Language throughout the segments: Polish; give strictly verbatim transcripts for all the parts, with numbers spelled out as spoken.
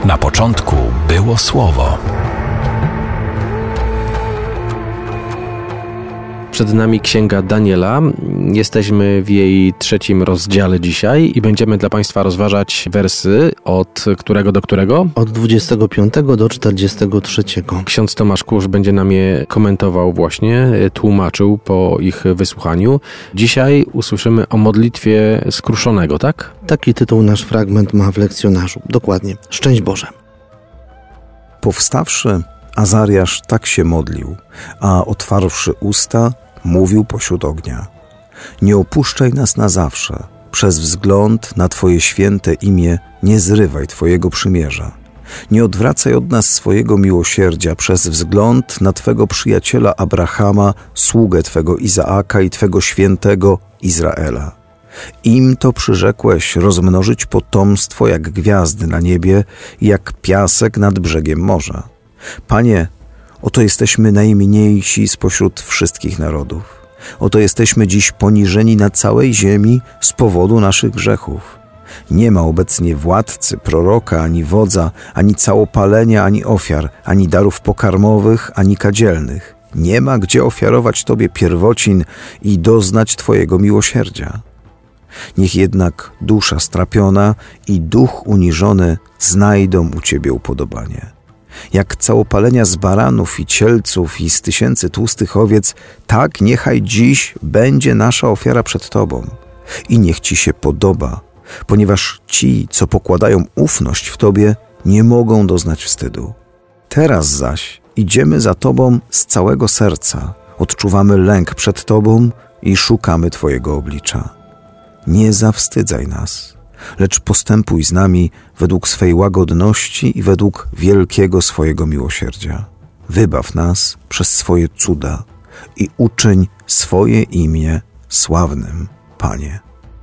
Na początku było Słowo. Przed nami Księga Daniela. Jesteśmy w jej trzecim rozdziale dzisiaj i będziemy dla Państwa rozważać wersy od którego do którego? Od dwudziestego piątego do czterdziestego trzeciego. Ksiądz Tomasz Kurz będzie nam je komentował właśnie, tłumaczył po ich wysłuchaniu. Dzisiaj usłyszymy o modlitwie skruszonego, tak? Taki tytuł nasz fragment ma w lekcjonarzu. Dokładnie. Szczęść Boże. Powstawszy, Azariasz tak się modlił, a otwarłszy usta, mówił pośród ognia. Nie opuszczaj nas na zawsze. Przez wzgląd na Twoje święte imię nie zrywaj Twojego przymierza. Nie odwracaj od nas swojego miłosierdzia przez wzgląd na Twego przyjaciela Abrahama, sługę Twego Izaaka i Twego świętego Izraela. Im to przyrzekłeś rozmnożyć potomstwo jak gwiazdy na niebie, jak piasek nad brzegiem morza. Panie, oto jesteśmy najmniejsi spośród wszystkich narodów. Oto jesteśmy dziś poniżeni na całej ziemi z powodu naszych grzechów. Nie ma obecnie władcy, proroka, ani wodza, ani całopalenia, ani ofiar, ani darów pokarmowych, ani kadzielnych. Nie ma gdzie ofiarować Tobie pierwocin i doznać Twojego miłosierdzia. Niech jednak dusza strapiona i duch uniżony znajdą u Ciebie upodobanie. Jak całopalenia z baranów i cielców i z tysięcy tłustych owiec, tak niechaj dziś będzie nasza ofiara przed Tobą. I niech Ci się podoba, ponieważ ci, co pokładają ufność w Tobie, nie mogą doznać wstydu. Teraz zaś idziemy za Tobą z całego serca, odczuwamy lęk przed Tobą i szukamy Twojego oblicza. Nie zawstydzaj nas, lecz postępuj z nami według swej łagodności i według wielkiego swojego miłosierdzia. Wybaw nas przez swoje cuda i uczyń swoje imię sławnym, Panie.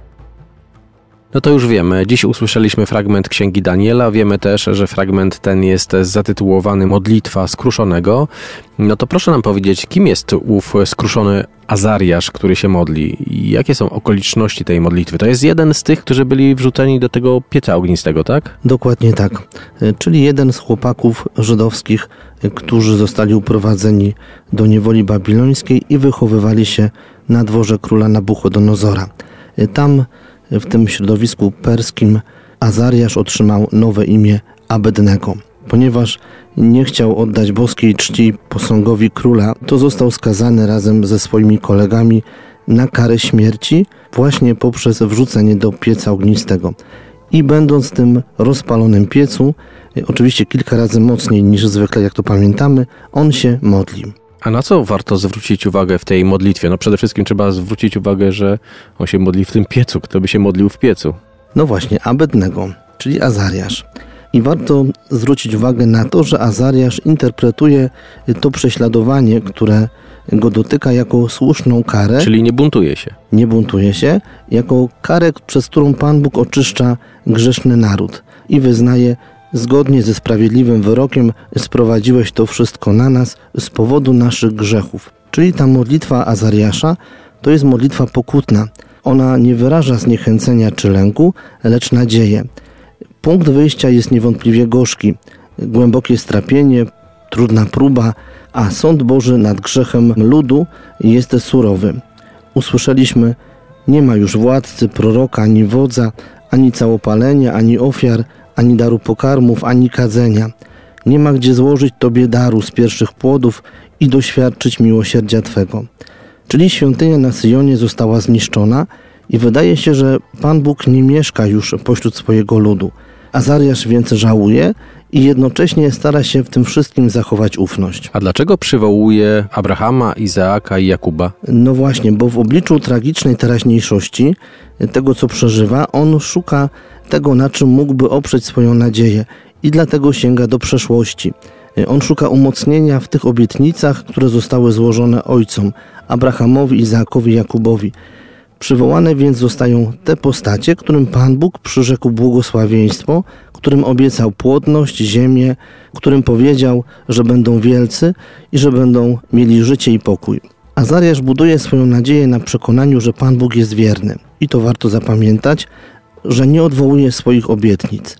No to już wiemy. Dziś usłyszeliśmy fragment Księgi Daniela. Wiemy też, że fragment ten jest zatytułowany Modlitwa skruszonego. No to proszę nam powiedzieć, kim jest ów skruszony Azariasz, który się modli? I jakie są okoliczności tej modlitwy? To jest jeden z tych, którzy byli wrzuceni do tego pieca ognistego, tak? Dokładnie tak. Czyli jeden z chłopaków żydowskich, którzy zostali uprowadzeni do niewoli babilońskiej i wychowywali się na dworze króla Nabuchodonozora. Tam w tym środowisku perskim Azariasz otrzymał nowe imię Abednego. Ponieważ nie chciał oddać boskiej czci posągowi króla, to został skazany razem ze swoimi kolegami na karę śmierci właśnie poprzez wrzucenie do pieca ognistego. I będąc w tym rozpalonym piecu, oczywiście kilka razy mocniej niż zwykle, jak to pamiętamy, on się modli. A na co warto zwrócić uwagę w tej modlitwie? No przede wszystkim trzeba zwrócić uwagę, że on się modli w tym piecu. Kto by się modlił w piecu? No właśnie, Abednego, czyli Azariasz. I warto zwrócić uwagę na to, że Azariasz interpretuje to prześladowanie, które go dotyka, jako słuszną karę. Czyli nie buntuje się. Nie buntuje się, jako karę, przez którą Pan Bóg oczyszcza grzeszny naród i wyznaje: zgodnie ze sprawiedliwym wyrokiem sprowadziłeś to wszystko na nas z powodu naszych grzechów. Czyli ta modlitwa Azariasza to jest modlitwa pokutna. Ona nie wyraża zniechęcenia czy lęku, lecz nadzieję. Punkt wyjścia jest niewątpliwie gorzki. Głębokie strapienie, trudna próba, a sąd Boży nad grzechem ludu jest surowy. Usłyszeliśmy: nie ma już władcy, proroka, ani wodza, ani całopalenia, ani ofiar, ani daru pokarmów, ani kadzenia. Nie ma gdzie złożyć Tobie daru z pierwszych płodów i doświadczyć miłosierdzia Twego. Czyli świątynia na Syjonie została zniszczona i wydaje się, że Pan Bóg nie mieszka już pośród swojego ludu. Azariasz więc żałuje i jednocześnie stara się w tym wszystkim zachować ufność. A dlaczego przywołuje Abrahama, Izaaka i Jakuba? No właśnie, bo w obliczu tragicznej teraźniejszości, tego co przeżywa, on szuka tego, na czym mógłby oprzeć swoją nadzieję i dlatego sięga do przeszłości. On szuka umocnienia w tych obietnicach, które zostały złożone ojcom, Abrahamowi, Izaakowi, Jakubowi. Przywołane więc zostają te postacie, którym Pan Bóg przyrzekł błogosławieństwo, którym obiecał płodność, ziemię, którym powiedział, że będą wielcy i że będą mieli życie i pokój. Azariasz buduje swoją nadzieję na przekonaniu, że Pan Bóg jest wierny. I to warto zapamiętać, że nie odwołuje swoich obietnic.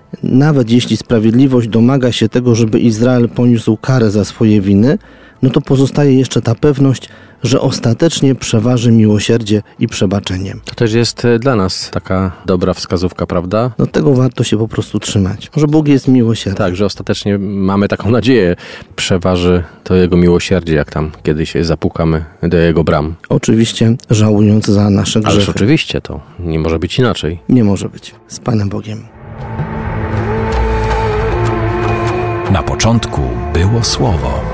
nawet jeśli sprawiedliwość domaga się tego, żeby Izrael poniósł karę za swoje winy, no to pozostaje jeszcze ta pewność, że ostatecznie przeważy miłosierdzie i przebaczenie. To też jest dla nas taka dobra wskazówka, prawda? No tego warto się po prostu trzymać, że Bóg jest miłosierny. Tak, że ostatecznie mamy taką nadzieję, przeważy to Jego miłosierdzie, jak tam kiedyś zapukamy do Jego bram. Oczywiście żałując za nasze grzechy. Ależ oczywiście to nie może być inaczej. Nie może być. Z Panem Bogiem. Na początku było Słowo.